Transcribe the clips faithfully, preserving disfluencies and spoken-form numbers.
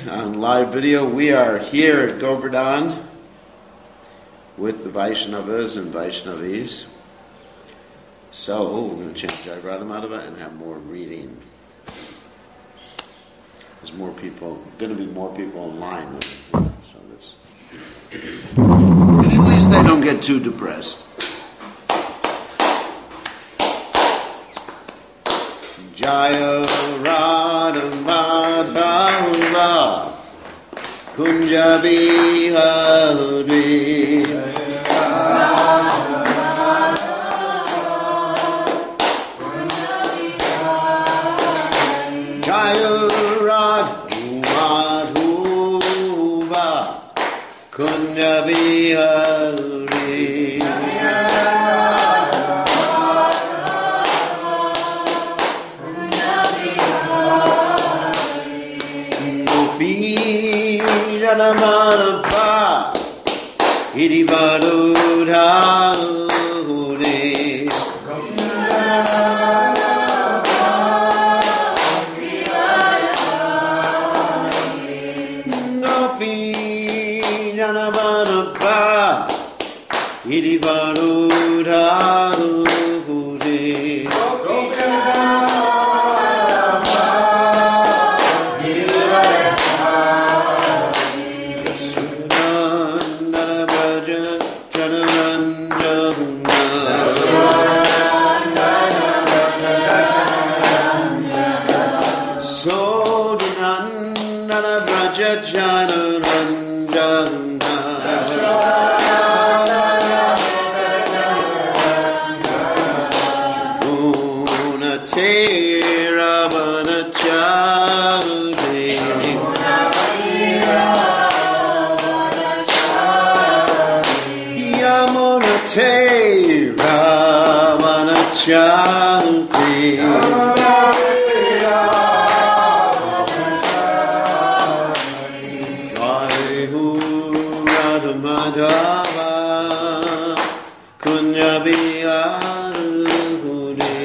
on live video. We are here at Govardhan with the Vaishnavas and Vaishnavis. So we're going to chant Jai Radhamadhava and have more reading. There's more people, going to be more people online than, so this. At least they don't get too depressed. Jaya Radha Madhava Kunja Bihari Jaya Radha Madhava Kunja Bihari Janamanapa Idivadudhaure Nopi Janamanapa Idivadudhaure Shanti Jai Ho Radha Madhava Kunya Bihari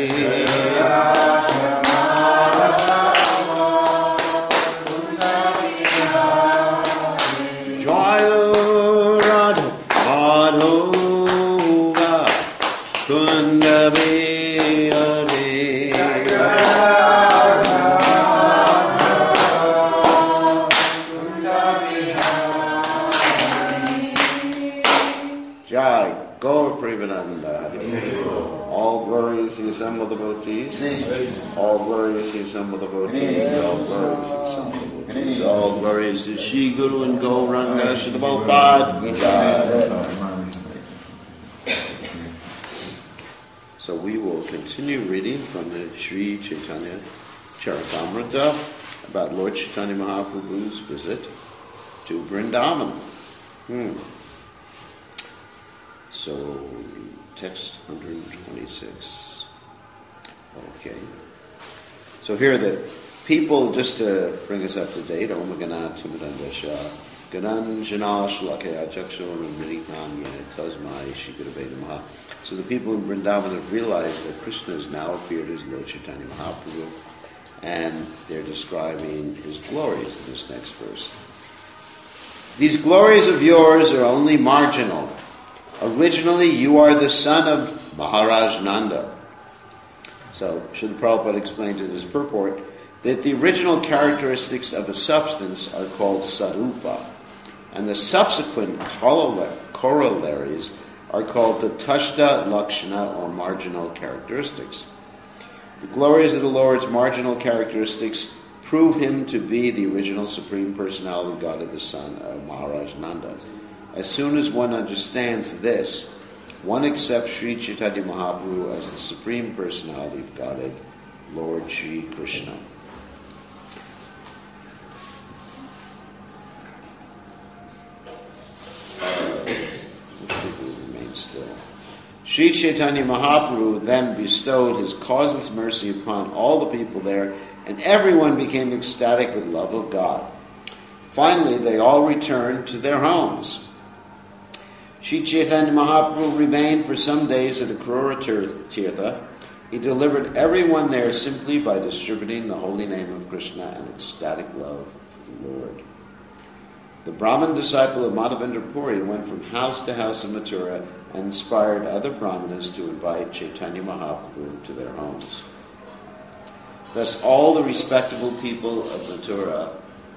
Jai Radha Madhava Kunya Bihari All glory is the assembled devotees. All glory is the assembled devotees. All glory is the assembled devotees. All glory is to Shri Guru and Gauranga Shadabhopad Ki Jai. So we will continue reading from the Sri Chaitanya Charitamrita about Lord Chaitanya Mahaprabhu's visit to Vrindavan. Hmm. So, text one twenty-six. Okay. So here the people, just to bring us up to date, Om Ganat Timadandasha, Ganan Jana Shlakaya Jakshur and Minikam Yana Tasmai Shikarabe Namaha. So the people in Vrindavan have realized that Krishna has now appeared as Lord Chaitanya Mahaprabhu, and they're describing his glories in this next verse. These glories of yours are only marginal. Originally, you are the son of Maharaj Nanda. So, Srila Prabhupada explained in his purport that the original characteristics of a substance are called sarupa, and the subsequent corollaries are called the tashta lakshana, or marginal characteristics. The glories of the Lord's marginal characteristics prove him to be the original Supreme Personality of Godhead, the son of Maharaj Nanda. As soon as one understands this, one accepts Sri Chaitanya Mahaprabhu as the Supreme Personality of Godhead, Lord Sri Krishna. Sri Chaitanya Mahaprabhu then bestowed his causeless mercy upon all the people there, and everyone became ecstatic with love of God. Finally, they all returned to their homes. Sri Chaitanya Mahaprabhu remained for some days at Akrura Tirtha. He delivered everyone there simply by distributing the holy name of Krishna and ecstatic love for the Lord. The Brahmin disciple of Madhavendra Puri went from house to house in Mathura and inspired other Brahmanas to invite Chaitanya Mahaprabhu to their homes. Thus all the respectable people of Mathura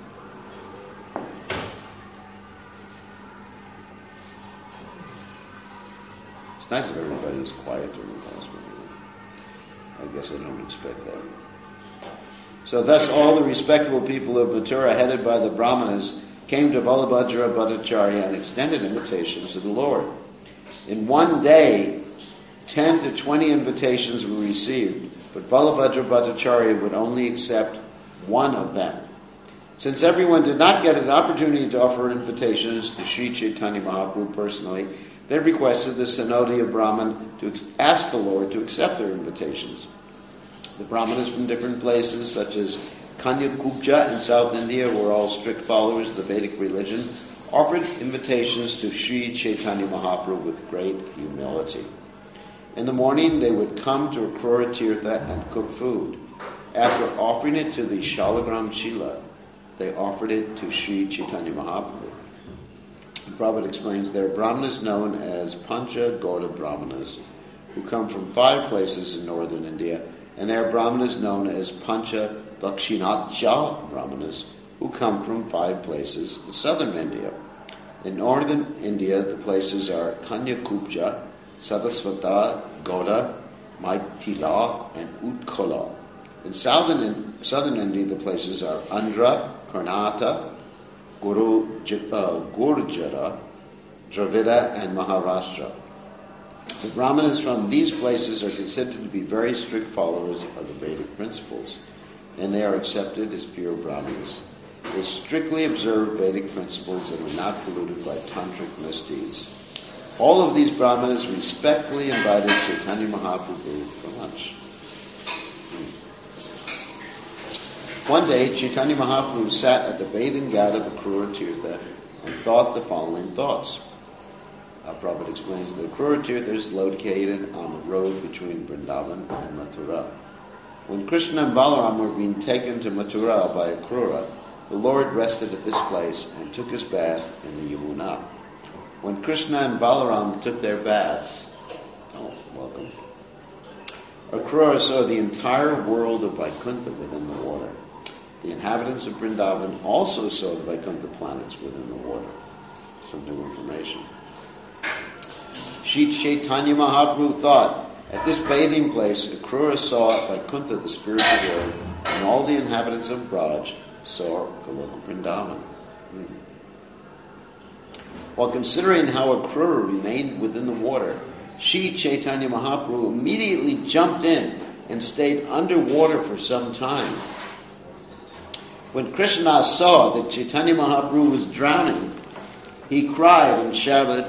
it's nice if everybody is quiet during the gospel. I guess I don't expect that. So thus all the respectable people of Mathura, headed by the Brahmanas, came to Balabhadra Bhattacharya and extended invitations to the Lord. In one day, ten to twenty invitations were received, but Balabhadra Bhattacharya would only accept one of them. Since everyone did not get an opportunity to offer invitations to Sri Chaitanya Mahaprabhu personally, they requested the Sanodia Brahmin to ask the Lord to accept their invitations. The Brahmanas from different places, such as Kanya-Kubja in South India, who were all strict followers of the Vedic religion, offered invitations to Sri Chaitanya Mahaprabhu with great humility. In the morning, they would come to Akrura Tirtha and cook food. After offering it to the Shalagram Shila, they offered it to Sri Chaitanya Mahaprabhu. The Prabhupada explains there are Brahmanas known as Pancha Gauda Brahmanas, who come from five places in northern India, and there are Brahmanas known as Pancha Dakshinacha Brahmanas, who come from five places in southern India. In northern India, the places are Kanya-Kubja, Sarasvata, Gauda, Maithila, and Utkala. In southern, in southern India, the places are Andhra, Karnataka, Guru, uh, Gurjara, Dravida, and Maharashtra. The Brahmanas from these places are considered to be very strict followers of the Vedic principles, and they are accepted as pure Brahmanas. They strictly observe Vedic principles and are not polluted by tantric misdeeds. All of these Brahmanas respectfully invited Chaitanya Mahaprabhu for lunch. One day, Chaitanya Mahaprabhu sat at the bathing ghat of Akrura Tirtha and thought the following thoughts. Our Prabhupada explains that Akrura Tirtha is located on the road between Vrindavan and Mathura. When Krishna and Balaram were being taken to Mathura by Akrura, the Lord rested at this place and took his bath in the Yamuna. When Krishna and Balaram took their baths, oh, welcome, Akrura saw the entire world of Vaikuntha within the water. The inhabitants of Vrindavan also saw the Vaikuntha planets within the water. Some new information. Sri Chaitanya Mahaprabhu thought, at this bathing place, Akrura saw Vaikuntha, the spiritual world, and all the inhabitants of Braj saw Goloka Vrindavan. Hmm. While considering how Akrura remained within the water, Sri Chaitanya Mahaprabhu immediately jumped in and stayed underwater for some time. When Krishna saw that Chaitanya Mahaprabhu was drowning, he cried and shouted,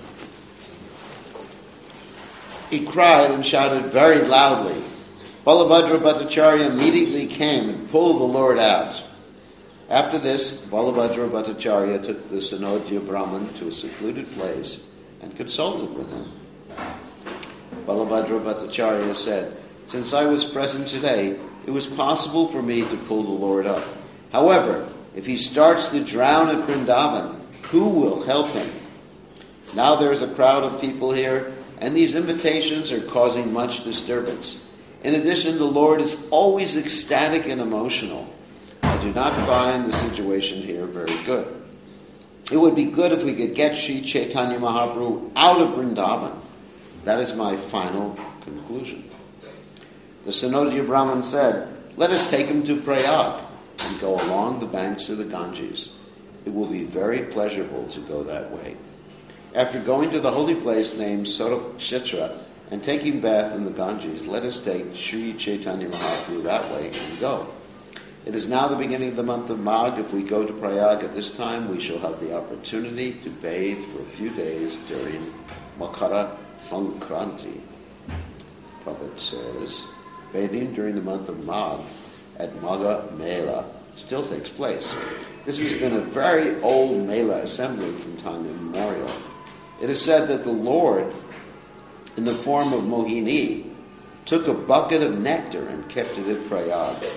he cried and shouted very loudly. Balabhadra Bhattacharya immediately came and pulled the Lord out. After this, Balabhadra Bhattacharya took the Sanodya Brahman to a secluded place and consulted with him. Balabhadra Bhattacharya said, since I was present today, it was possible for me to pull the Lord up. However, if he starts to drown at Vrindavan, who will help him? Now there is a crowd of people here, and these invitations are causing much disturbance. In addition, the Lord is always ecstatic and emotional. I do not find the situation here very good. It would be good if we could get Sri Chaitanya Mahaprabhu out of Vrindavan. That is my final conclusion. The Sanodya Brahman said, let us take him to Prayag and go along the banks of the Ganges. It will be very pleasurable to go that way. After going to the holy place named Surakshetra and taking bath in the Ganges, let us take Sri Chaitanya Mahaprabhu that way and go. It is now the beginning of the month of Magh. If we go to Prayag at this time, we shall have the opportunity to bathe for a few days during Makara Sankranti. Prabhupada says, bathing during the month of Magh at Magha Mela still takes place. This has been a very old Mela assembly from time immemorial. It is said that the Lord, in the form of Mohini, took a bucket of nectar and kept it at Prayag.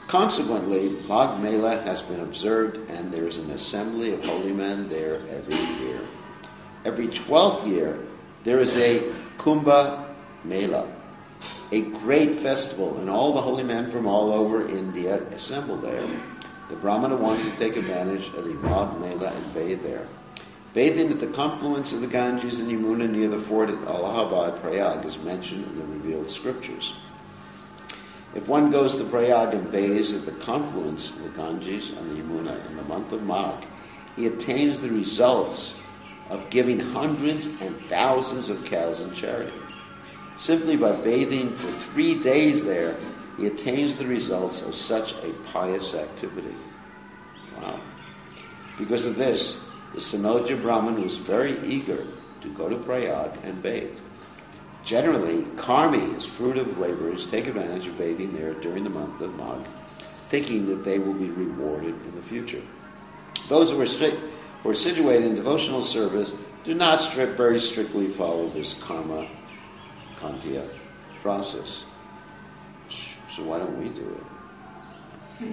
Consequently, Magh Mela has been observed, and there is an assembly of holy men there every year. Every twelfth year, there is a Kumbh Mela, a great festival, and all the holy men from all over India assemble there. The Brahmana wanted to take advantage of the Magh Mela and bathe there. Bathing at the confluence of the Ganges and Yamuna near the fort at Allahabad, Prayag, is mentioned in the revealed scriptures. If one goes to Prayag and bathes at the confluence of the Ganges and the Yamuna in the month of Magh, he attains the results of giving hundreds and thousands of cows in charity. Simply by bathing for three days there, he attains the results of such a pious activity. Wow. Because of this, the Sanoja Brahmin was very eager to go to Prayag and bathe. Generally, karmis, fruit of laborers, take advantage of bathing there during the month of Magh, thinking that they will be rewarded in the future. Those who are, strict, who are situated in devotional service do not strict, very strictly follow this karma kantya process. So why don't we do it?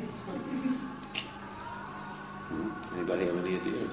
Hmm? Anybody have any ideas?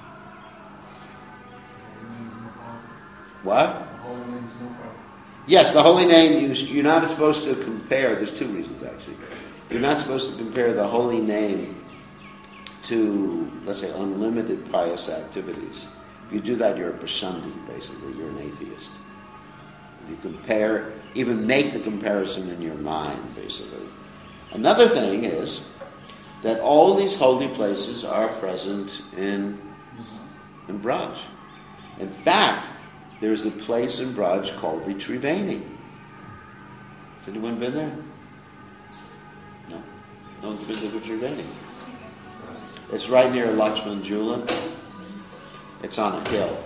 What? Yes, the holy name, you, you're not supposed to compare, there's two reasons actually. You're not supposed to compare the holy name to, let's say, unlimited pious activities. If you do that, you're a prashandi, basically. You're an atheist. If you compare, even make the comparison in your mind, basically. Another thing is that all these holy places are present in, in Braj. In fact, there's a place in Braj called the Triveni. Has anyone been there? No? No one's been to the Triveni. It's right near Lakshman Jula. It's on a hill.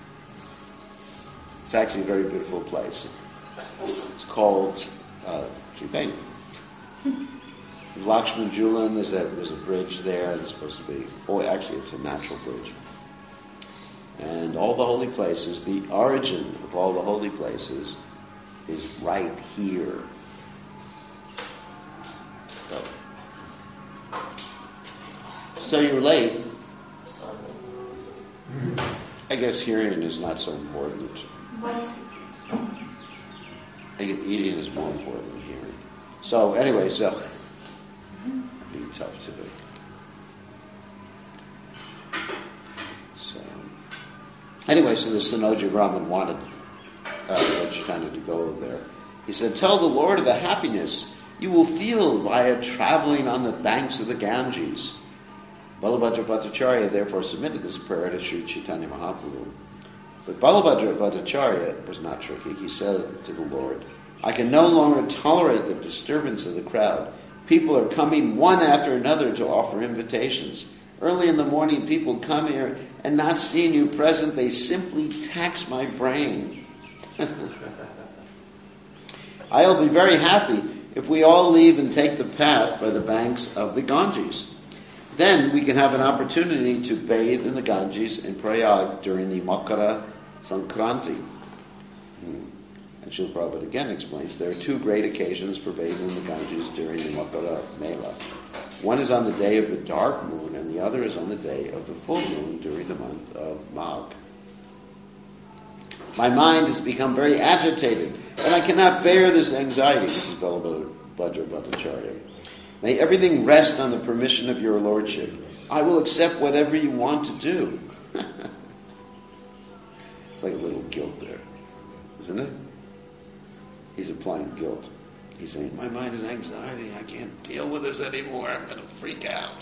It's actually a very beautiful place. It's called uh, Triveni. Lakshman Jula, there's a, there's a bridge there. There's supposed to be, oh, actually it's a natural bridge. And all the holy places, the origin of all the holy places is right here. So, so you're late. I guess hearing is not so important. I guess eating is more important than hearing. So anyway, so it'd be tough to do. So anyway, so the Sanoja Brahmin wanted uh, Lord Chaitanya to go there. He said, "Tell the Lord of the happiness you will feel via traveling on the banks of the Ganges." Balabhadra Bhattacharya therefore submitted this prayer to Sri Chaitanya Mahaprabhu. But Balabhadra Bhattacharya was not tricky. He said to the Lord, "I can no longer tolerate the disturbance of the crowd. People are coming one after another to offer invitations. Early in the morning, people come here, and not seeing you present, they simply tax my brain. I'll be very happy if we all leave and take the path by the banks of the Ganges. Then we can have an opportunity to bathe in the Ganges in Prayag during the Makara Sankranti." Hmm. And Srila Prabhupada again explains there are two great occasions for bathing in the Ganges during the Makara Mela. One is on the day of the dark moon, and the other is on the day of the full moon during the month of Magh. "My mind has become very agitated, and I cannot bear this anxiety." This is Balabhadra Bhattacharya. "May everything rest on the permission of your lordship. I will accept whatever you want to do." It's like a little guilt there, isn't it? He's applying guilt. He's saying, my mind is anxiety. I can't deal with this anymore. I'm going to freak out.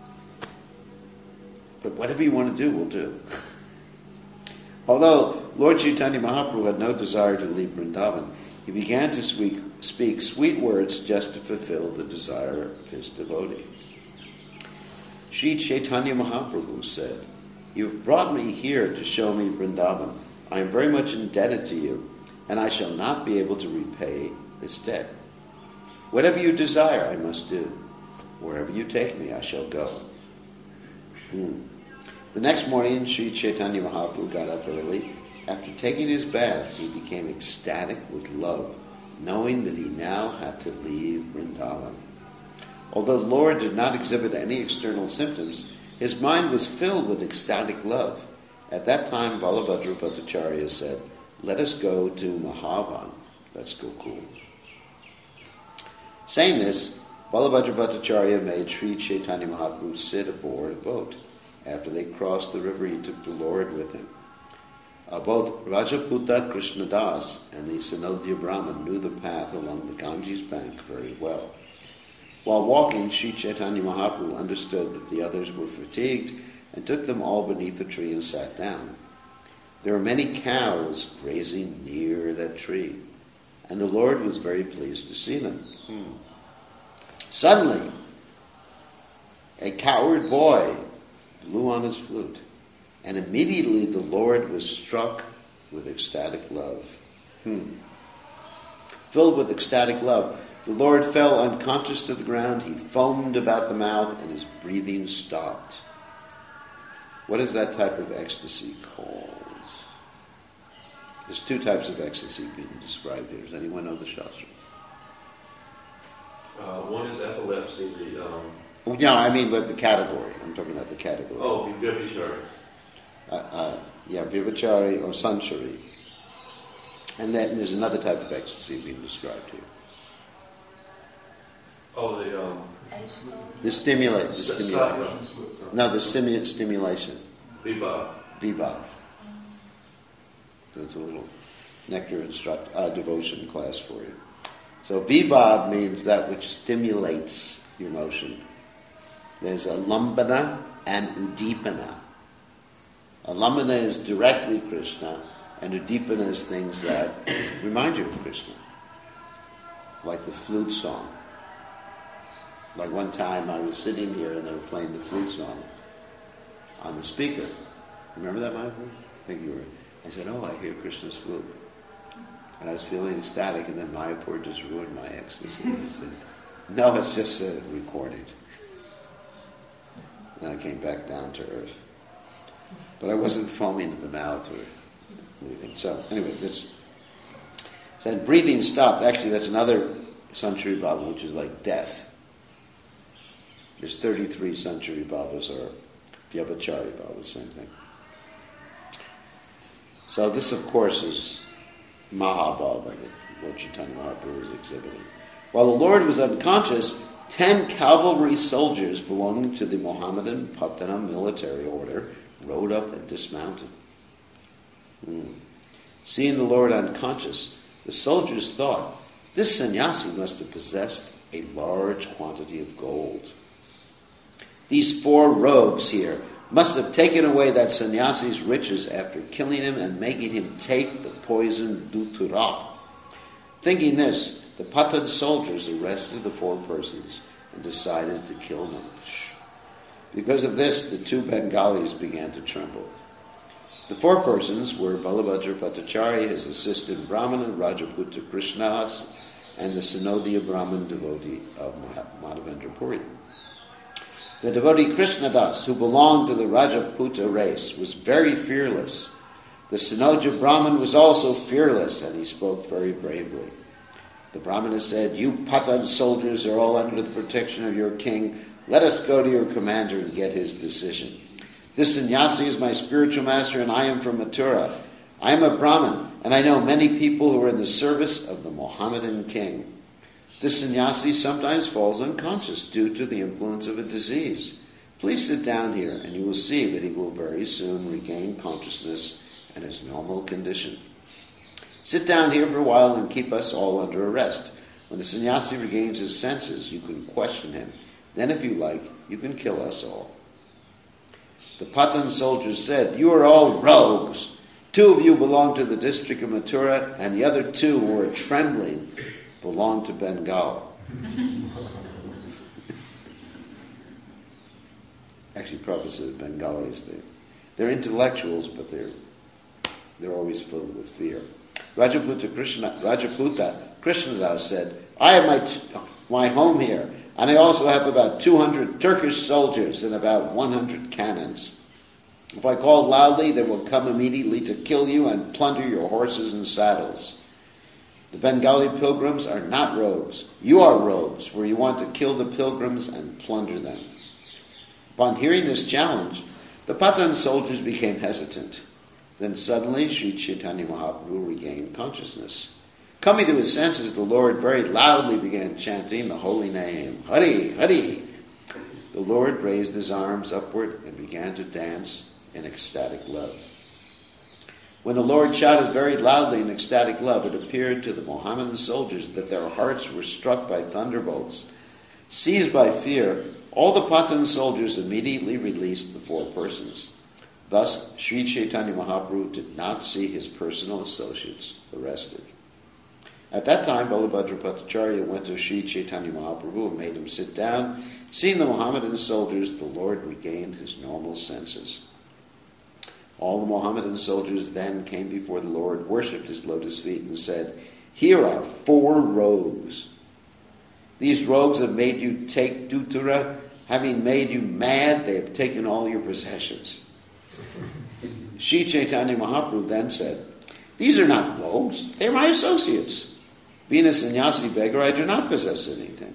But whatever you want to do, we'll do. Although Lord Chaitanya Mahaprabhu had no desire to leave Vrindavan, he began to speak, speak sweet words just to fulfill the desire of his devotee. Sri Chaitanya Mahaprabhu said, "You've brought me here to show me Vrindavan. I am very much indebted to you, and I shall not be able to repay this debt. Whatever you desire, I must do. Wherever you take me, I shall go." Hmm. The next morning, Sri Chaitanya Mahaprabhu got up early. After taking his bath, he became ecstatic with love, knowing that he now had to leave Vrindavan. Although the Lord did not exhibit any external symptoms, his mind was filled with ecstatic love. At that time, Balabhadra Bhattacharya said, "Let us go to Mahavan. Let's go cool." Saying this, Balabhadra Bhattacharya made Sri Chaitanya Mahaprabhu sit aboard a boat. After they crossed the river, he took the Lord with him. Uh, both Rajaputa Krishnadas and the Sanodya Brahman knew the path along the Ganges bank very well. While walking, Sri Chaitanya Mahaprabhu understood that the others were fatigued and took them all beneath a tree and sat down. There were many cows grazing near that tree, and the Lord was very pleased to see them. Hmm. Suddenly, a cowherd boy blew on his flute, and immediately the Lord was struck with ecstatic love. Hmm. Filled with ecstatic love, the Lord fell unconscious to the ground. He foamed about the mouth, and his breathing stopped. What is that type of ecstasy called? There's two types of ecstasy being described here. Does anyone know the Shastra? Uh, one is epilepsy. The um... well, no, I mean, but the category. I'm talking about the category. Oh, Vyabhichari. Uh, uh, yeah, Vyabhichari or Sanchari. And then there's another type of ecstasy being described here. Oh, the um. The stimulate, the stimulation. No, the simu- stimulation. Vibhav. Vibhav. So it's a little nectar instruct uh, devotion class for you. So vibhav means that which stimulates your motion. There's a lambana and udipana. A lambana is directly Krishna, and udipana is things that remind you of Krishna, like the flute song. Like one time I was sitting here and they were playing the flute song on the speaker. Remember that, Michael? I think you were. I said, "Oh, I hear Krishna's flute." And I was feeling ecstatic, and then Mayapur just ruined my ecstasy. I said, "No, it's just a recording." And I came back down to earth. But I wasn't foaming at the mouth or anything. So, anyway, this said breathing stopped. Actually, that's another Sanchari Bhava, which is like death. There's thirty-three Sanchari Bhavas or Vyabhichari Bhavas, same thing. So this, of course, is Mahabhava that Lord Chaitanya Mahaprabhu is exhibiting. While the Lord was unconscious, ten cavalry soldiers belonging to the Mohammedan Patana military order rode up and dismounted. Hmm. Seeing the Lord unconscious, the soldiers thought, this sannyasi must have possessed a large quantity of gold. These four rogues here must have taken away that sannyasi's riches after killing him and making him take the poison Dhutura. Thinking this, the Pathan soldiers arrested the four persons and decided to kill them. Because of this, the two Bengalis began to tremble. The four persons were Balabhadra Bhattacharya, his assistant Brahmana, Rajaputa Krishnadas, and the Sanodya Brahman devotee of Madhavendra Puri. The devotee Krishnadas, who belonged to the Rajaputa race, was very fearless. The Sanodya Brahman was also fearless, and he spoke very bravely. The Brahmana said, "You Pathan soldiers are all under the protection of your king. Let us go to your commander and get his decision. This sannyasi is my spiritual master, and I am from Mathura. I am a Brahmin, and I know many people who are in the service of the Mohammedan king. This sannyasi sometimes falls unconscious due to the influence of a disease. Please sit down here, and you will see that he will very soon regain consciousness and his normal condition. Sit down here for a while and keep us all under arrest. When the sannyasi regains his senses, you can question him. Then, if you like, you can kill us all." The Pathan soldiers said, "You are all rogues. Two of you belong to the district of Mathura, and the other two who are trembling belong to Bengal." Actually, Prabhupada said Bengalis, they're, they're intellectuals, but they're they're always filled with fear. Rajaputa Krishna, Rajaputa Krishnadas said, "I have my t- my home here, and I also have about two hundred Turkish soldiers and about one hundred cannons. If I call loudly, they will come immediately to kill you and plunder your horses and saddles." The Bengali pilgrims are not rogues. You are rogues, for you want to kill the pilgrims and plunder them. Upon hearing this challenge, the Patan soldiers became hesitant. Then suddenly Sri Chaitanya Mahaprabhu regained consciousness. Coming to his senses, the Lord very loudly began chanting the holy name, Hari, Hari. The Lord raised his arms upward and began to dance in ecstatic love. When the Lord shouted very loudly in ecstatic love, it appeared to the Mohammedan soldiers that their hearts were struck by thunderbolts. Seized by fear, all the Patan soldiers immediately released the four persons. Thus, Sri Chaitanya Mahaprabhu did not see his personal associates arrested. At that time, Balabhadra Bhattacharya went to Sri Chaitanya Mahaprabhu and made him sit down. Seeing the Mohammedan soldiers, the Lord regained his normal senses. All the Mohammedan soldiers then came before the Lord, worshipped his lotus feet, and said, Here are four rogues. These rogues have made you take Dutura. Having made you mad, they have taken all your possessions. Sri Chaitanya Mahaprabhu then said, These are not rogues, they are my associates. Being a sannyasi beggar, I do not possess anything.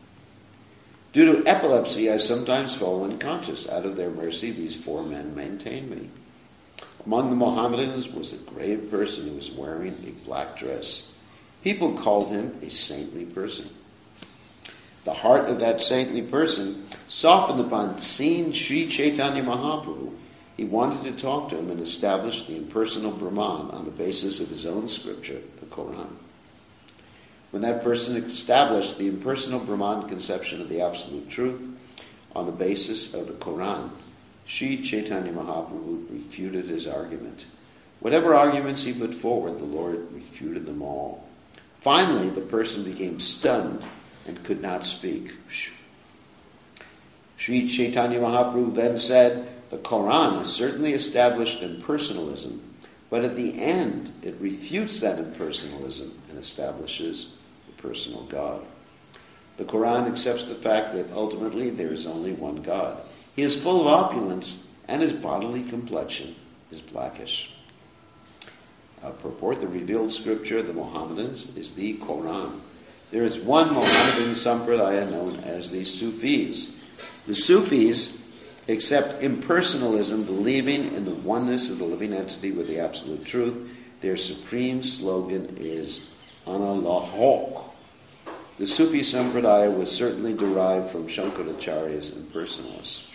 Due to epilepsy, I sometimes fall unconscious. Out of their mercy, these four men maintain me. Among the Mohammedans was a grave person who was wearing a black dress. People called him a saintly person. The heart of that saintly person softened upon seeing Sri Chaitanya Mahaprabhu. He wanted to talk to him and establish the impersonal Brahman on the basis of his own scripture, the Quran. When that person established the impersonal Brahman conception of the absolute truth on the basis of the Quran, Sri Chaitanya Mahaprabhu refuted his argument. Whatever arguments he put forward, the Lord refuted them all. Finally, the person became stunned and could not speak. Sri Chaitanya Mahaprabhu then said, The Quran is certainly established impersonalism, but at the end it refutes that impersonalism and establishes the personal God. The Quran accepts the fact that ultimately there is only one God. He is full of opulence, and his bodily complexion is blackish. Uh, purport, the revealed scripture of the Mohammedans is the Quran. There is one Mohammedan sampradaya known as the Sufis. The Sufis accept impersonalism, believing in the oneness of the living entity with the absolute truth. Their supreme slogan is Analahok. The Sufi sampradaya was certainly derived from Shankaracharya's impersonalists.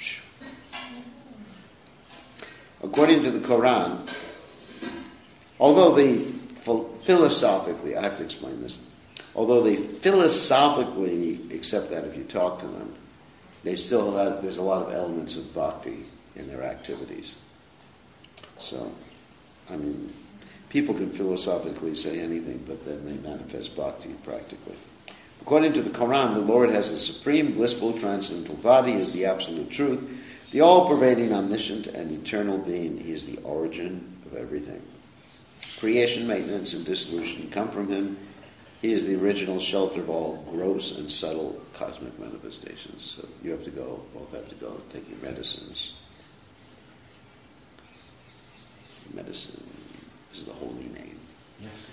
According to the Quran, although they philosophically, I have to explain this, although they philosophically accept that if you talk to them, they still have, there's a lot of elements of bhakti in their activities. So, I mean, people can philosophically say anything, but then they manifest bhakti practically. According to the Quran, the Lord has the supreme, blissful, transcendental body. He is the absolute truth, the all-pervading, omniscient, and eternal being. He is the origin of everything. Creation, maintenance, and dissolution come from him. He is the original shelter of all gross and subtle cosmic manifestations. So you have to go, both have to go, take your medicines. Medicine is the holy name. Yes.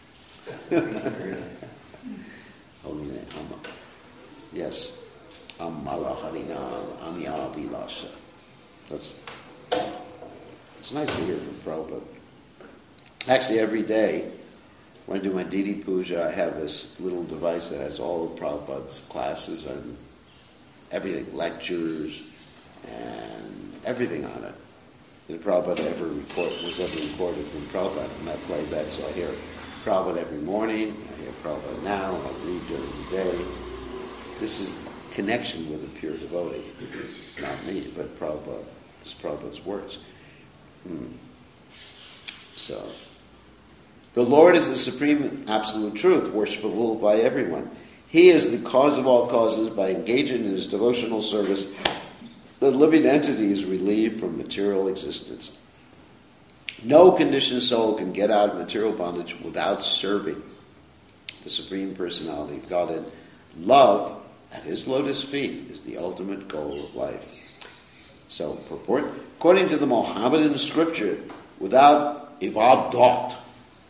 Holy name. Amma. Yes. Ammala Harinam Amiya Vilasa. That's, it's nice to hear from Prabhupada. Actually, every day, when I do my Didi Puja, I have this little device that has all of Prabhupada's classes and everything, lectures, and everything on it that Prabhupada ever record, was ever recorded from Prabhupada. And I play that, so I hear Prabhupada every morning, I hear Prabhupada now, I read during the day. This is connection with a pure devotee. Not me, but Prabhupada. It's Prabhupada's words. Hmm. So, the Lord is the supreme absolute truth, worshipable by everyone. He is the cause of all causes. By engaging in his devotional service, the living entity is relieved from material existence. No conditioned soul can get out of material bondage without serving the Supreme Personality of Godhead. Love at his lotus feet is the ultimate goal of life. So, purport, according to the Mohammedan scripture, without ibadat,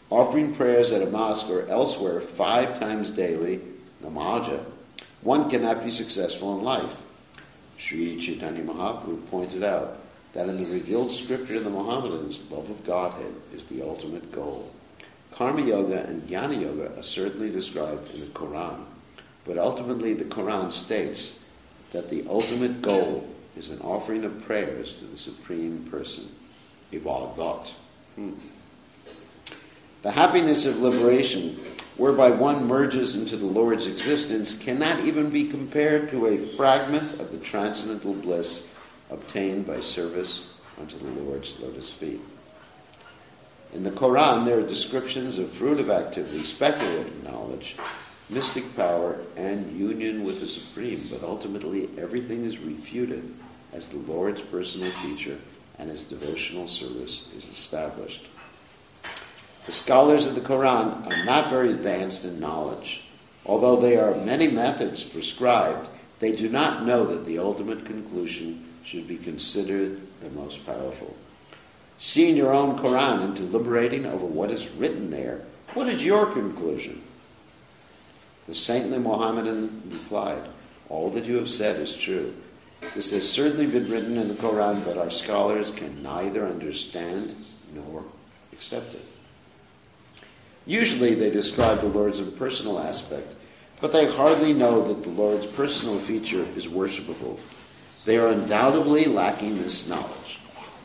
offering prayers at a mosque or elsewhere five times daily, namaja, one cannot be successful in life. Sri Chaitanya Mahaprabhu pointed out that in the revealed scripture of the Mohammedans, love of Godhead is the ultimate goal. Karma Yoga and Jnana Yoga are certainly described in the Quran, but ultimately the Quran states that the ultimate goal is an offering of prayers to the Supreme Person, Ibadat. Hmm. The happiness of liberation, whereby one merges into the Lord's existence, cannot even be compared to a fragment of the transcendental bliss obtained by service unto the Lord's lotus feet. In the Quran, there are descriptions of fruitive activity, speculative knowledge, mystic power, and union with the Supreme, but ultimately everything is refuted as the Lord's personal teacher and his devotional service is established. The scholars of the Quran are not very advanced in knowledge. Although there are many methods prescribed, they do not know that the ultimate conclusion should be considered the most powerful. Seeing your own Quran and deliberating over what is written there, what is your conclusion? The saintly Mohammedan replied, all that you have said is true. This has certainly been written in the Quran, but our scholars can neither understand nor accept it. Usually they describe the Lord's impersonal aspect, but they hardly know that the Lord's personal feature is worshipable. They are undoubtedly lacking this knowledge.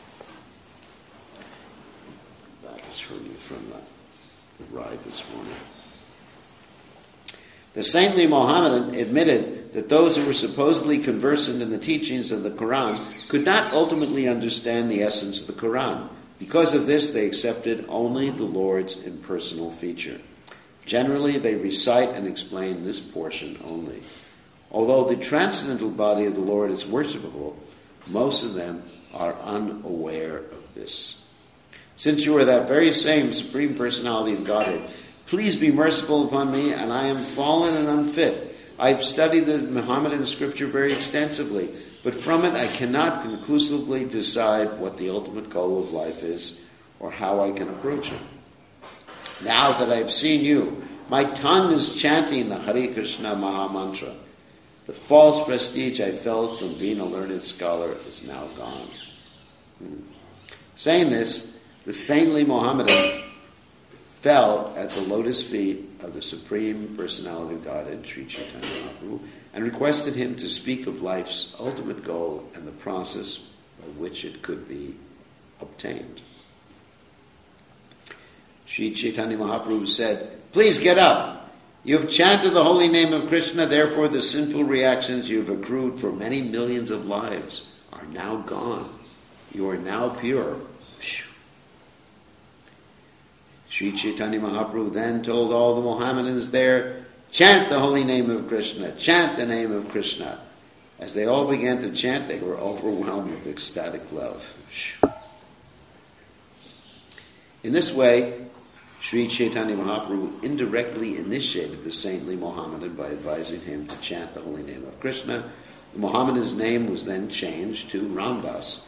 Back is hurting from the, the ride this morning. The saintly Mohammedan admitted that those who were supposedly conversant in the teachings of the Quran could not ultimately understand the essence of the Quran. Because of this, they accepted only the Lord's impersonal feature. Generally, they recite and explain this portion only. Although the transcendental body of the Lord is worshipable, most of them are unaware of this. Since you are that very same Supreme Personality of Godhead, please be merciful upon me, and I am fallen and unfit. I've studied the Mohammedan scripture very extensively, but from it I cannot conclusively decide what the ultimate goal of life is or how I can approach it. Now that I've seen you, my tongue is chanting the Hare Krishna Maha Mantra. The false prestige I felt from being a learned scholar is now gone. Hmm. Saying this, the saintly Mohammedan fell at the lotus feet of the Supreme Personality of Godhead, Sri Chaitanya Mahaprabhu, and requested him to speak of life's ultimate goal and the process by which it could be obtained. Sri Chaitanya Mahaprabhu said, "Please get up. You have chanted the holy name of Krishna, therefore the sinful reactions you have accrued for many millions of lives are now gone. You are now pure." Sri Chaitanya Mahaprabhu then told all the Mohammedans there, "Chant the holy name of Krishna, chant the name of Krishna." As they all began to chant, they were overwhelmed with ecstatic love. In this way, Sri Chaitanya Mahaprabhu indirectly initiated the saintly Mohammedan by advising him to chant the holy name of Krishna. The Mohammedan's name was then changed to Ramdas.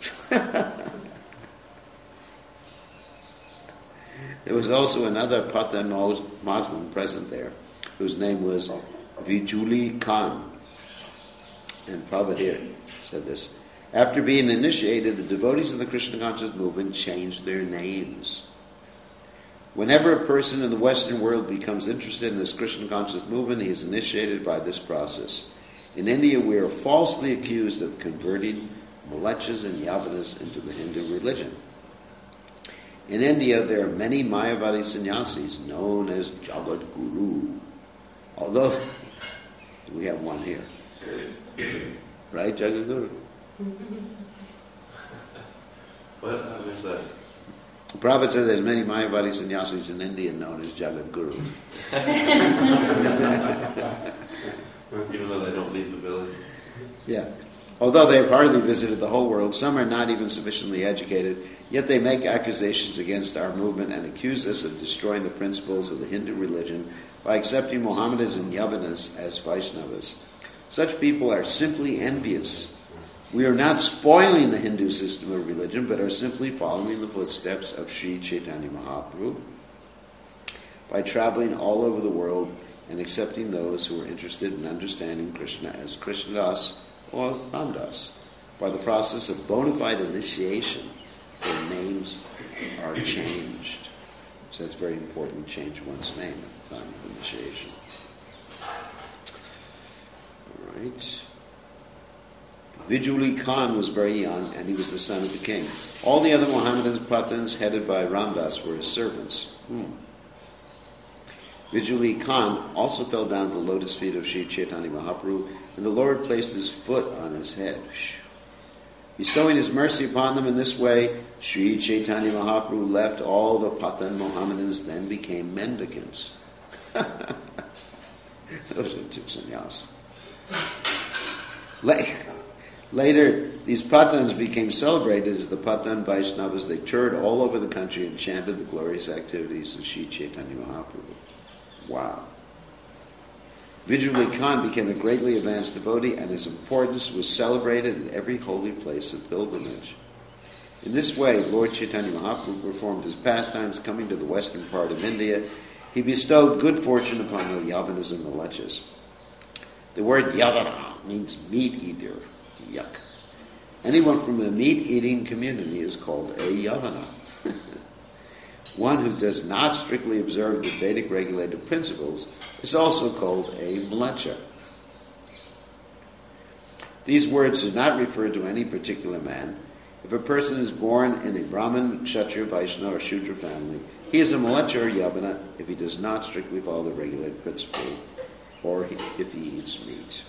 There was also another Pathan Muslim present there, whose name was Vijuli Khan. And Prabhupada here said this. After being initiated, the devotees of the Krishna conscious movement changed their names. Whenever a person in the Western world becomes interested in this Krishna conscious movement, he is initiated by this process. In India, we are falsely accused of converting Malechas and Yavanas into the Hindu religion. In India, there are many Mayavadi sannyasis known as Jagat Guru. Although, we have one here. Right, Jagat Guru? What? I missed that. Prabhupada said there's many Mayavadi sannyasis in India known as Jagat Guru. Even though they don't leave the village. Yeah. Although they have hardly visited the whole world, some are not even sufficiently educated, yet they make accusations against our movement and accuse us of destroying the principles of the Hindu religion by accepting Mohammedans and Yavanas as Vaishnavas. Such people are simply envious. We are not spoiling the Hindu system of religion, but are simply following the footsteps of Sri Chaitanya Mahaprabhu. by traveling all over the world and accepting those who were interested in understanding Krishna as Krishnadas or Ramdas. By the process of bona fide initiation, their names are changed. So it's very important to change one's name at the time of initiation. All right. Vijuli Khan was very young, and he was the son of the king. All the other Mohammedan Pathans, headed by Ramdas, were his servants. Hmm. Vijuli Khan also fell down at the lotus feet of Sri Chaitanya Mahaprabhu, and the Lord placed his foot on his head. Bestowing his mercy upon them in this way, Sri Chaitanya Mahaprabhu left all the Pathan Mohammedans, then became mendicants. Those who took sannyas. Later, these Pathans became celebrated as the Pathan Vaishnavas. They toured all over the country and chanted the glorious activities of Sri Chaitanya Mahaprabhu. Wow. Vijuli Khan became a greatly advanced devotee, and his importance was celebrated in every holy place of pilgrimage. In this way, Lord Chaitanya Mahaprabhu performed his pastimes coming to the western part of India. He bestowed good fortune upon the Yavanas and Malechas. The word Yavana means meat eater. Yuck. Anyone from the meat-eating community is called a Yavana. One who does not strictly observe the Vedic regulated principles is also called a Mlecha. These words do not refer to any particular man. If a person is born in a Brahmin, Kshatriya, Vaishnava, or Shudra family, he is a Mlecha or Yavana if he does not strictly follow the regulated principle, or if he eats meat.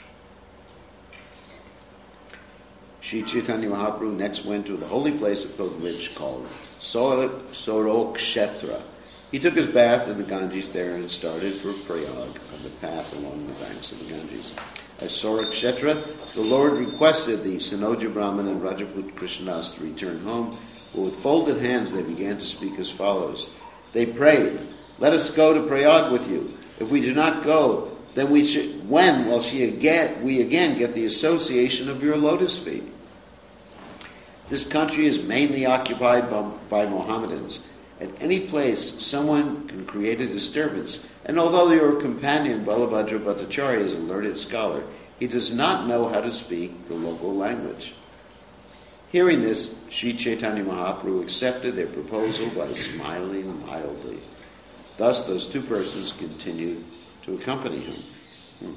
Sri Chaitanya Mahaprabhu next went to the holy place of pilgrimage called Sorokshetra. He took his bath in the Ganges there and started for Prayag on the path along the banks of the Ganges. At Sorokshetra, the Lord requested the Sanoja Brahman and Rajaput Krishnadas to return home, but with folded hands they began to speak as follows. They prayed, "Let us go to Prayag with you. If we do not go, then we should, when will she again, we again get the association of your lotus feet?" This country is mainly occupied by, by Mohammedans. At any place, someone can create a disturbance, and although your companion Balabhadra Bhattacharya is a learned scholar, he does not know how to speak the local language. Hearing this, Sri Chaitanya Mahaprabhu accepted their proposal by smiling mildly. Thus, those two persons continued to accompany him. Hmm.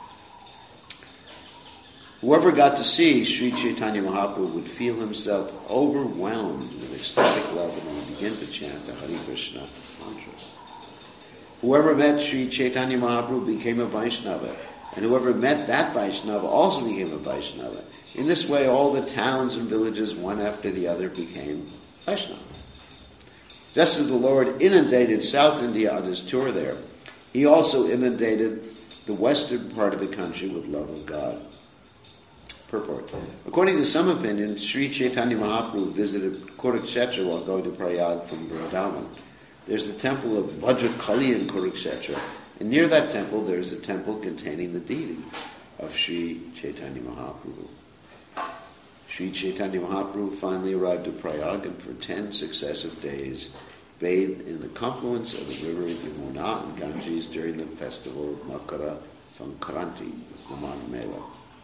Whoever got to see Sri Chaitanya Mahaprabhu would feel himself overwhelmed with ecstatic love and would begin to chant the Hare Krishna mantra. Whoever met Sri Chaitanya Mahaprabhu became a Vaishnava, and whoever met that Vaishnava also became a Vaishnava. In this way, all the towns and villages, one after the other, became Vaishnava. Just as the Lord inundated South India on his tour there, he also inundated the western part of the country with love of God. Purport. According to some opinions, Sri Chaitanya Mahaprabhu visited Kurukshetra while going to Prayag from Vrindavan. There's the temple of Bhadrakali in Kurukshetra, and near that temple there is a temple containing the deity of Sri Chaitanya Mahaprabhu. Sri Chaitanya Mahaprabhu finally arrived at Prayag and for ten successive days bathed in the confluence of the river Yamuna and Ganges during the festival of Makara Sankranti, the Snaman Mela.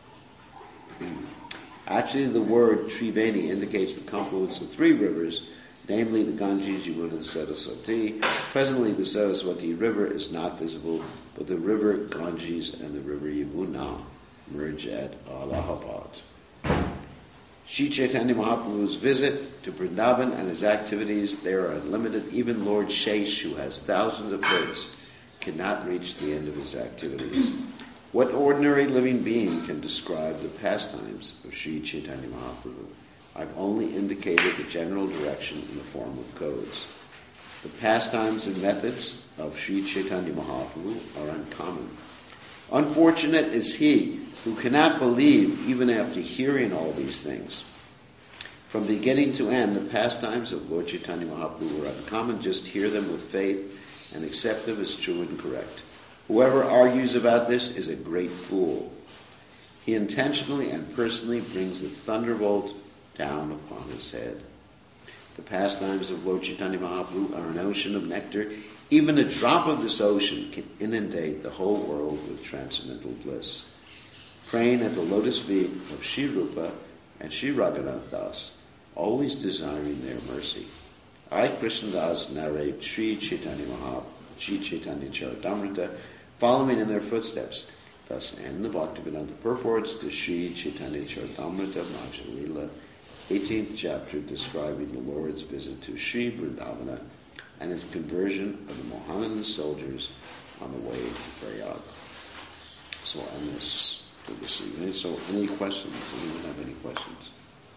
Actually, the word Triveni indicates the confluence of three rivers, namely the Ganges, Yamuna, and Saraswati. Presently, the Saraswati River is not visible, but the river Ganges and the river Yamuna merge at Allahabad. Sri Chaitanya Mahaprabhu's visit to Vrindavan and his activities there are unlimited. Even Lord Shesh, who has thousands of hoods, cannot reach the end of his activities. What ordinary living being can describe the pastimes of Sri Chaitanya Mahaprabhu? I've only indicated the general direction in the form of codes. The pastimes and methods of Sri Chaitanya Mahaprabhu are uncommon. Unfortunate is he who cannot believe even after hearing all these things. From beginning to end, the pastimes of Lord Chaitanya Mahaprabhu are uncommon. Just hear them with faith and accept them as true and correct. Whoever argues about this is a great fool. He intentionally and personally brings the thunderbolt down upon his head. The pastimes of Lord Chaitanya Mahaprabhu are an ocean of nectar. Even a drop of this ocean can inundate the whole world with transcendental bliss. Praying at the lotus feet of Sri Rupa and Sri Raghunath Das, always desiring their mercy, I, Krishna Das, narrate Sri Chaitanya Mahaprabhu, Sri Chaitanya Charitamrita, following in their footsteps. Thus end the Bhaktivedanta purports to Sri Chaitanya Charitamrita Madhya Lila, eighteenth chapter, describing the Lord's visit to Sri Vrindavana and his conversion of the Mohammedan soldiers on the way to Prayag. So I'll end this for this evening. So any questions? Anyone have any questions?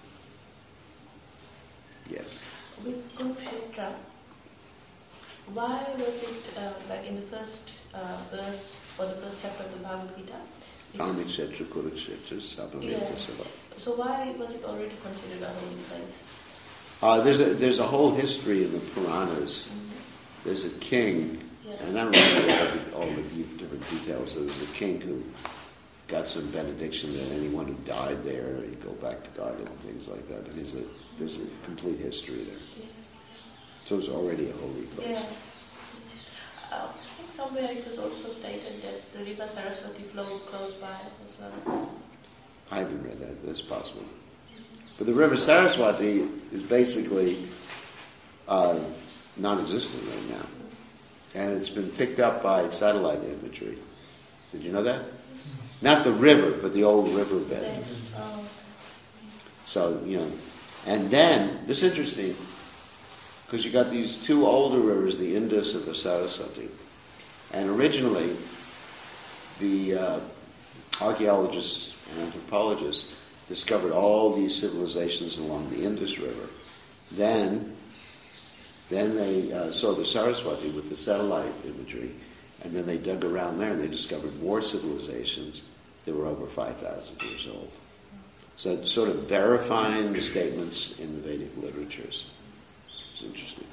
Yes. With Kurukshetra, why was it uh, like in the first uh, verse or the first chapter of the Bhagavad Gita? Kamikshetra, Kurukshetra, Sabhaveta Seva. So why was it already considered a holy place? Uh, there's a there's a whole history in the Puranas. Mm-hmm. There's a king, yeah. and I don't remember all the deep, different details. There was a king who got some benediction that anyone who died there, he'd go back to God and things like that. And there's a there's a complete history there. Yeah. So it's already a holy place. Yeah. Uh, I think somewhere it was also stated that the river Saraswati flowed close by as well. I haven't read that. That's possible. But the river Saraswati is basically uh, non-existent right now. And it's been picked up by satellite imagery. Did you know that? Not the river, but the old riverbed. Oh. So, you know, and then, this is interesting, because you got these two older rivers, the Indus and the Saraswati. And originally, the uh, archaeologists and anthropologists discovered all these civilizations along the Indus River. Then, then they uh, saw the Saraswati with the satellite imagery, and then they dug around there and they discovered more civilizations that were over five thousand years old. So it's sort of verifying the statements in the Vedic literatures. It's interesting.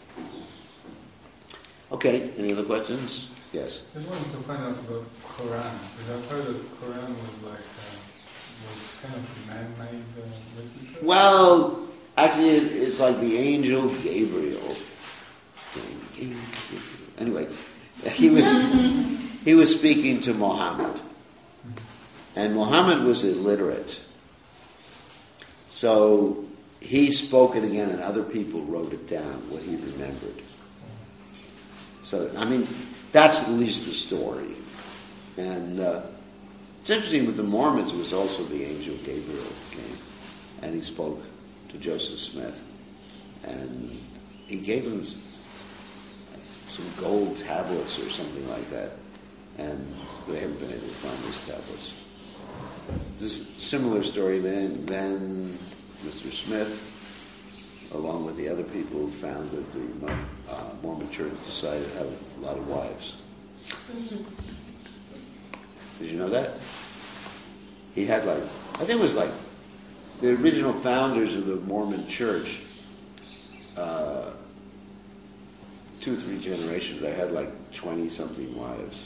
Okay, any other questions? Yes? I just wanted to find out about Quran, because I've heard that Quran was like, uh, was kind of man-made uh, literature. Well, actually it, it's like the angel Gabriel. Anyway, he was he was speaking to Muhammad. And Muhammad was illiterate. So he spoke it again and other people wrote it down, what he remembered. So, I mean, that's at least the story. And uh, it's interesting with the Mormons, it was also the angel Gabriel came. And he spoke to Joseph Smith. And he gave him some gold tablets or something like that. And they haven't been able to find these tablets. This is a similar story. Then, then Mister Smith, along with the other people who founded the uh, Mormon Church, decided to have a lot of wives. Mm-hmm. Did you know that? He had like, I think it was like the original founders of the Mormon Church, uh, two or three generations, they had like twenty-something wives.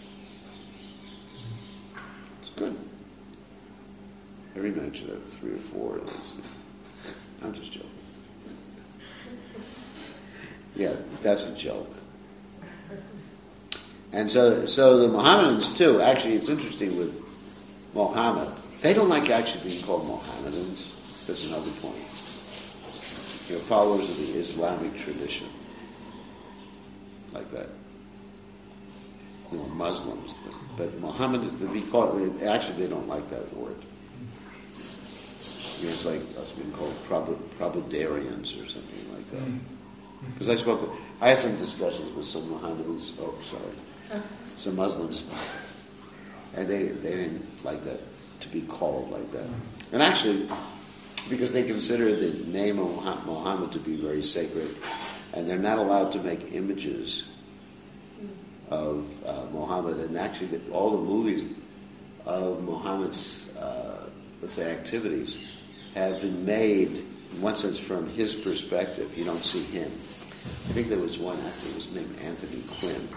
It's good. Every man should have three or four at least. I'm just joking. Yeah, that's a joke. And so, so the Mohammedans too. Actually, it's interesting with Mohammed. They don't like actually being called Mohammedans. That's another point. You're followers of the Islamic tradition, like that. You know, Muslims, but Mohammed, to be called, actually they don't like that word. You know, it's like us being called Prabhudarians or something like that. Because I spoke, I had some discussions with some Mohammedans, oh, sorry, some Muslims, and they, they didn't like that, to be called like that. And actually, because they consider the name of Muhammad to be very sacred, and they're not allowed to make images of uh, Muhammad, and actually all the movies of Muhammad's, uh, let's say, activities have been made, in one sense, from his perspective. You don't see him. I think there was one actor who was named Anthony Quinn.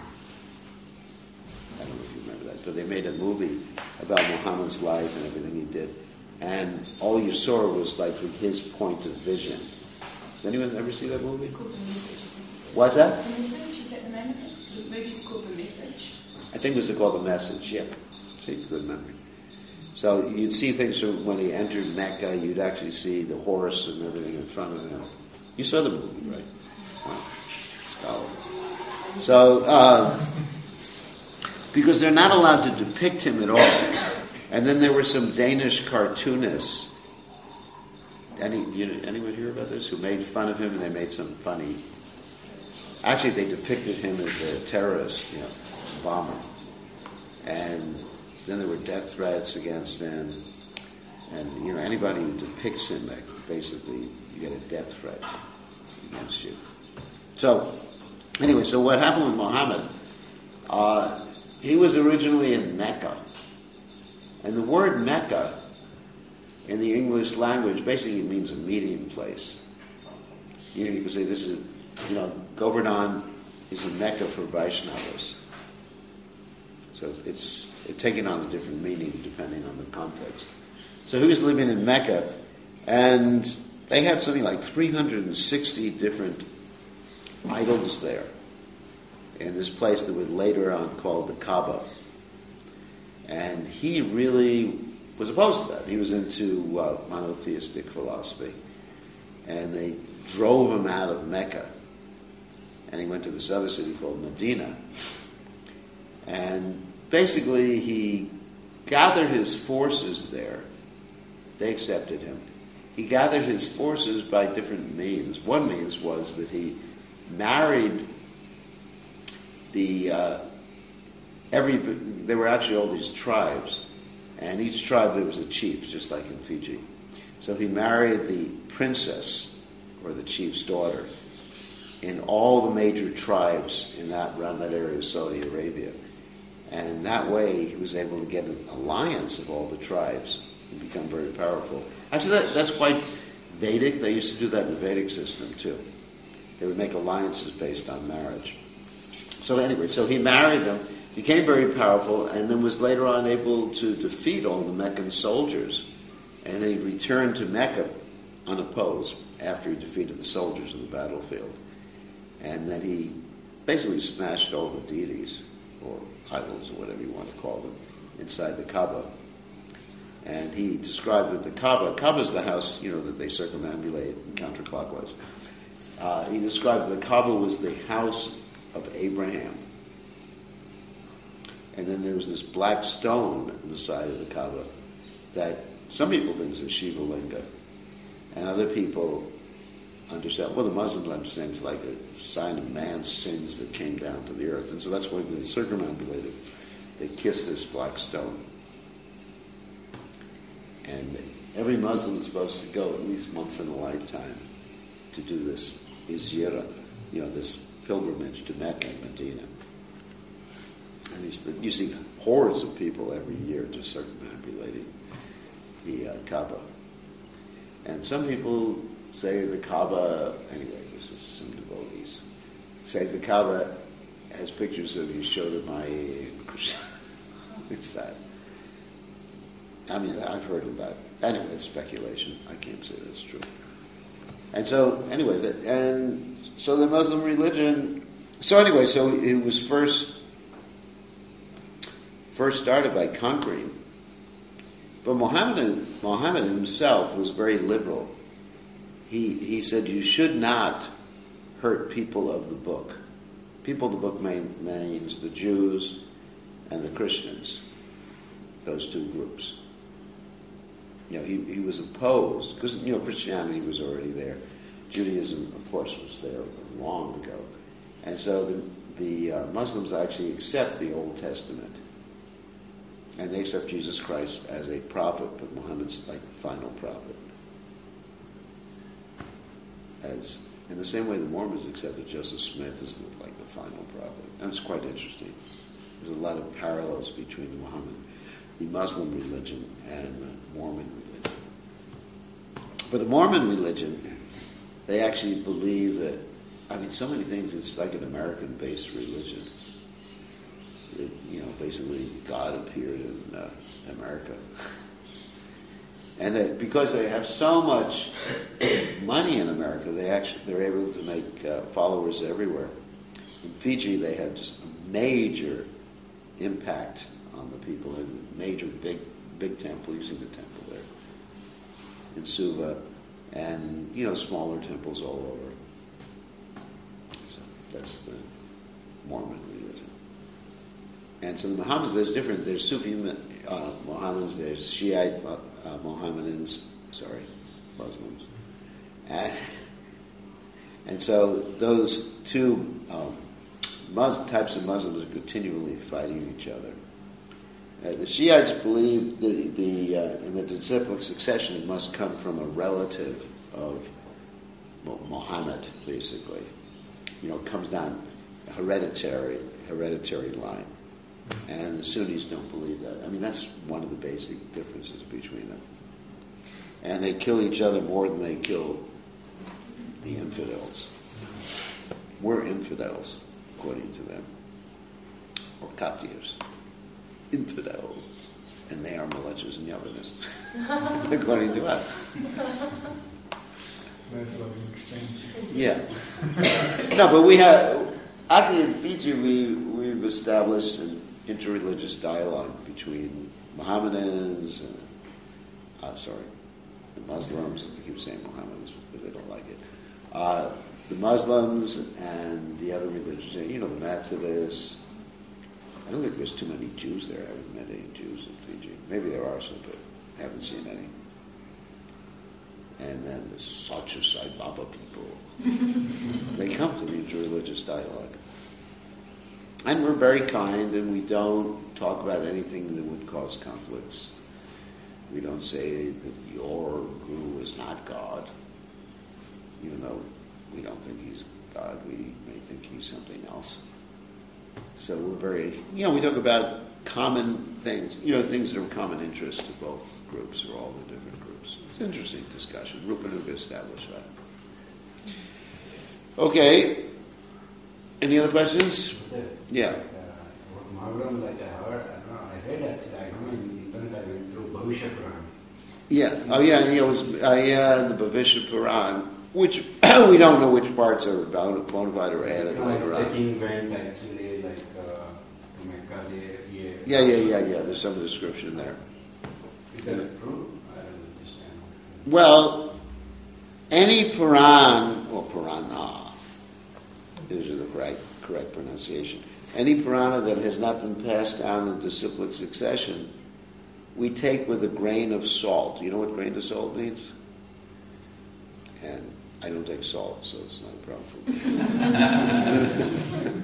I don't know if you remember that, but they made a movie about Muhammad's life and everything he did, and all you saw was like from his point of vision. Does anyone ever see that movie? It's called The Message. What's that? The Message, is that the name of it? The movie's called The Message. I think it was called The Message, yeah. See, good memory. So you'd see things from when he entered Mecca, you'd actually see the horse and everything in front of him. You saw the movie, right? Wow. Scholar. So, uh, because they're not allowed to depict him at all. And then there were some Danish cartoonists. Any, you, anyone hear about this? Who made fun of him, and they made some funny... Actually, they depicted him as a terrorist, you know, bomber. And then there were death threats against him. And, you know, anybody who depicts him, like, basically, you get a death threat against you. So, anyway, so what happened with Muhammad, uh, he was originally in Mecca. And the word Mecca, in the English language, basically means a meeting place. You know, you can say this is, you know, Govardhan is a Mecca for Vaishnavas. So it's, it's taking on a different meaning depending on the context. So he was living in Mecca, and they had something like three hundred sixty different idols there in this place that was later on called the Kaaba. And he really was opposed to that. He was into uh, monotheistic philosophy. And they drove him out of Mecca. And he went to this other city called Medina. And basically he gathered his forces there. They accepted him. He gathered his forces by different means. One means was that he married the... Uh, every there were actually all these tribes, and each tribe there was a chief, just like in Fiji. So he married the princess, or the chief's daughter, in all the major tribes in that around that area of Saudi Arabia. And that way he was able to get an alliance of all the tribes and become very powerful. Actually, that, that's quite Vedic. They used to do that in the Vedic system, too. They would make alliances based on marriage. So anyway, so he married them, became very powerful, and then was later on able to defeat all the Meccan soldiers. And he returned to Mecca unopposed after he defeated the soldiers in the battlefield. And then he basically smashed all the deities, or idols, or whatever you want to call them, inside the Kaaba. And he described that the Kaaba, Kaaba is the house, you know, that they circumambulate counterclockwise. Uh, he described that the Kaaba was the house of Abraham. And then there was this black stone on the side of the Kaaba that some people think is a Shiva Linga, and other people understand, well, the Muslims understand it's like a sign of man's sins that came down to the earth. And so that's why they circumambulated. They kissed this black stone. And every Muslim is supposed to go at least once in a lifetime to do this izjira, you know, this pilgrimage to Mecca and Medina. And you see, you see hordes of people every year just circumambulating the uh, Kaaba. And some people say the Kaaba, anyway, this is some devotees, say the Kaaba has pictures of Yashoda Mai and Krishna. It's sad. I mean, I've heard of that. Anyway, it's speculation. I can't say that's true. And so, anyway, the, and so the Muslim religion, so anyway, so it was first, first started by conquering. But Muhammad, Muhammad himself was very liberal. He, he said, you should not hurt people of the book. People of the book main, means the Jews and the Christians, those two groups. You know, he, he was opposed, because, you know, Christianity was already there. Judaism, of course, was there long ago. And so the, the uh, Muslims actually accept the Old Testament. And they accept Jesus Christ as a prophet, but Muhammad's like the final prophet. As in the same way the Mormons accepted Joseph Smith as the, like the final prophet. And it's quite interesting. There's a lot of parallels between the Muhammad, the Muslim religion and the Mormon religion. For the Mormon religion, they actually believe that, I mean, so many things, it's like an American-based religion. It, you know, basically God appeared in uh, America. And that because they have so much money in America, they actually they're able to make uh, followers everywhere. In Fiji, they have just a major impact on the people, and a major big big temple. You've seen the temple there in Suva, and you know smaller temples all over. So that's the Mormon religion. And so the Mohammedans, there's different. There's Sufi uh, Mohammedans. There's Shiite uh, uh, Mohammedans. Sorry, Muslims. And, and so those two um, Mus- types of Muslims are continually fighting each other. Uh, the Shiites believe the, the uh, in the disciplic succession must come from a relative of Muhammad, basically. You know, it comes down hereditary, hereditary line. And the Sunnis don't believe that. I mean, that's one of the basic differences between them. And they kill each other more than they kill the infidels. We're infidels, according to them. Or kafirs. Infidels. And they are Malechas and Yavanas, according to us. Nice loving exchange. Yeah. No, but we have, actually in Fiji, we, we've established an interreligious dialogue between Mohammedans, and, uh, sorry, the Muslims, I keep saying Mohammedans because they don't like it, uh, the Muslims and the other religions, you know, the Methodists. I don't think there's too many Jews there. I haven't met any Jews in Fiji. Maybe there are some, but I haven't seen any. And then the Sacha Sai Baba people. They come to the interreligious dialogue. And we're very kind, and we don't talk about anything that would cause conflicts. We don't say that your guru is not God, even though we don't think he's God. We may think he's something else. So we're very, you know, we talk about common things, you know, things that are of common interest to both groups or all the different groups. It's an interesting discussion. Rupanuga established that. Okay. Any other questions? Yeah. Muhammad, like I heard, I, know, I read actually, I know in the internet I went through Bhavishya Puran. Yeah. Oh, yeah. And it was uh, yeah, the Bhavishya Puran, which we don't know which parts are bona fide or added You know, later the on. king went actually like uh, to Mecca. They, Yeah, yeah, yeah, yeah. There's some description there. Is that true? I don't understand. Well, any Puran or Purana, these are the correct, correct pronunciation. Any Purana that has not been passed down in disciplic succession, we take with a grain of salt. You know what grain of salt means? And I don't take salt, so it's not a problem for me.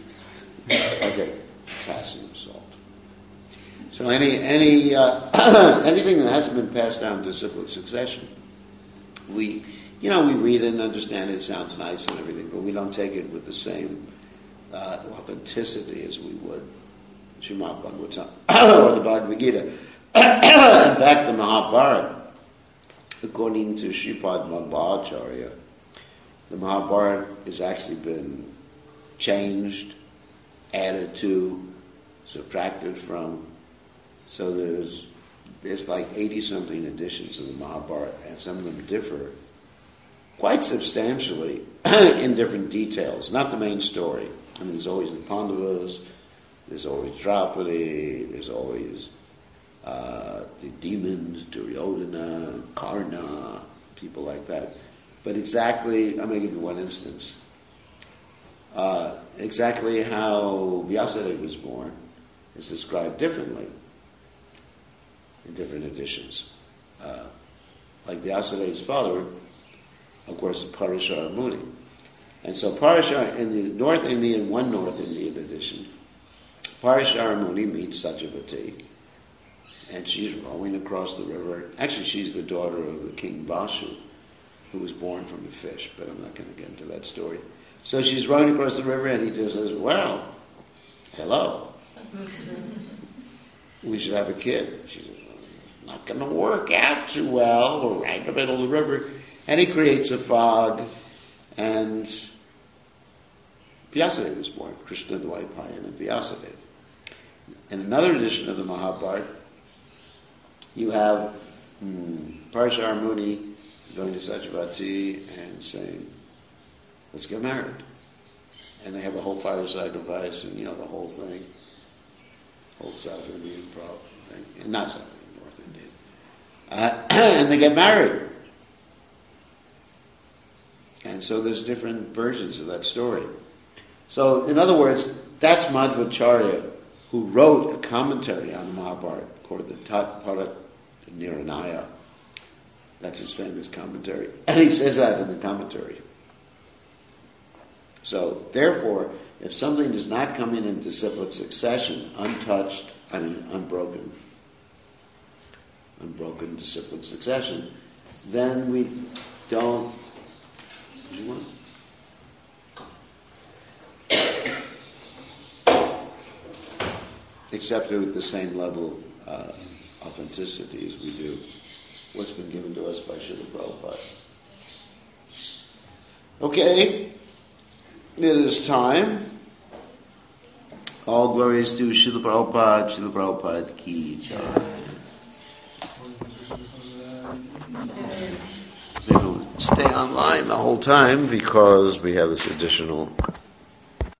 Okay, potassium salt. So any any uh, anything that hasn't been passed down in disciplic succession, we you know we read it and understand it. It sounds nice and everything, but we don't take it with the same uh, authenticity as we would Srimad Bhagavatam or the Bhagavad Gita. In fact, the Mahabharata, according to Sripad Madhvacharya, the Mahabharata has actually been changed, added to, subtracted from. So there's there's like eighty-something editions of the Mahabharata, and some of them differ quite substantially in different details, not the main story. I mean, there's always the Pandavas, there's always Draupadi, there's always uh, the demons, Duryodhana, Karna, people like that. But exactly, I'm going to give you one instance. Uh, exactly how Vyasadeva was born is described differently in different editions. Uh, like Vyasadeva's father, of course, is Parashara Muni. And so Parashara, in the North Indian, one North Indian edition, Parashara Muni meets Satyavati, and she's rowing across the river. Actually, she's the daughter of the king Vasu, who was born from a fish, but I'm not going to get into that story. So she's rowing across the river, and he just says, well, hello. We should have a kid. She says, well, it's not going to work out too well. We're right in the middle of the river. And he creates a fog, and Vyasadeva was born, Krishna Dvaipayana Vyasadeva. In another edition of the Mahabharata, you have hmm, Parashar Muni going to Satyavati and saying, let's get married. And they have a whole fireside device and, you know, the whole thing. Whole South Indian problem thing. Not South Indian, North Indian. Uh, and they get married. And so there's different versions of that story. So, in other words, that's Madhvacharya, who wrote a commentary on the Mahabharata called the Tat Parat Niranaya. That's his famous commentary. And he says that in the commentary. So, therefore, if something does not come in in disciplic succession, untouched, I mean, unbroken, unbroken disciplic succession, then we don't. What do you want? Accept it with the same level of uh, authenticity as we do what's been given to us by Srila Prabhupada. Okay, it is time. All glories to Srila Prabhupada, Srila Prabhupada ki jai. So you'll stay online the whole time because we have this additional